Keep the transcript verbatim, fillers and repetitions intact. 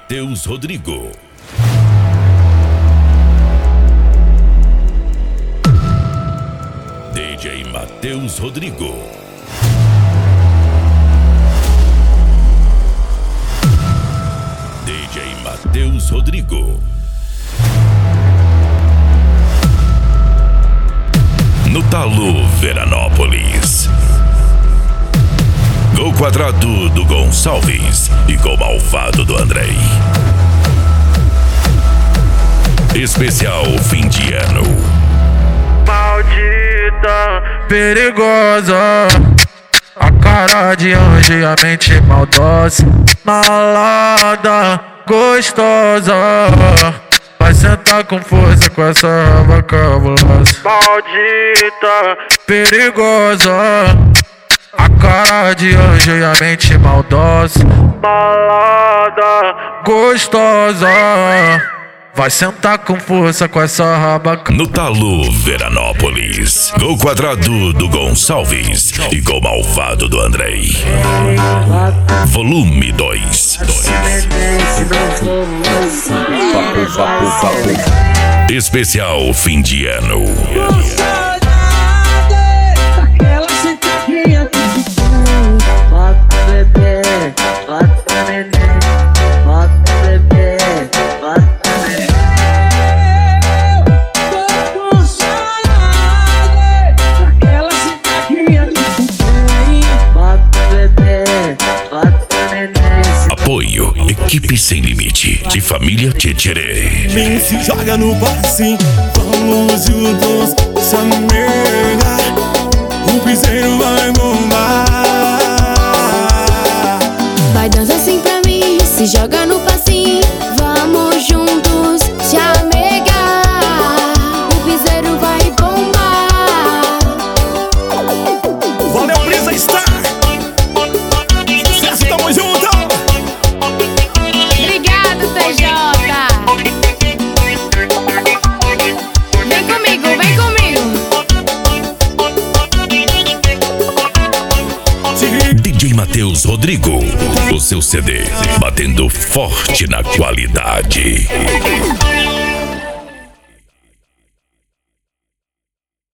Matheus Rodrigo. D J Matheus Rodrigo. D J Matheus Rodrigo. No Talo, Veranópolis. Gol quadrado do Gonçalves e gol malvado do Andrei. Especial fim de ano. Maldita, perigosa, a cara de anjo e a mente maldosa. Malada, gostosa, vai sentar com força com essa raba cabulosa. Maldita, perigosa, a cara de anjo e a mente maldosa. Malada, gostosa, vai sentar com força com essa raba. No Talo, Veranópolis. Gol quadrado do Gonçalves e gol malvado do Andrei. Volume dois. Especial fim de ano. Apoio, equipe sem limite, de família Tietcherê. Vem, se joga no passinho, vamos juntos, se amiga, o piseiro vai bombar. Vai dançar assim pra mim, se joga no passinho, vamos juntos, se amigar, o piseiro vai bombar. Valeu, Brisa Star, sucesso, tamo junto. Obrigado, T J. Vem comigo, vem comigo. D J Matheus Rodrigo, o seu C D batendo forte na qualidade.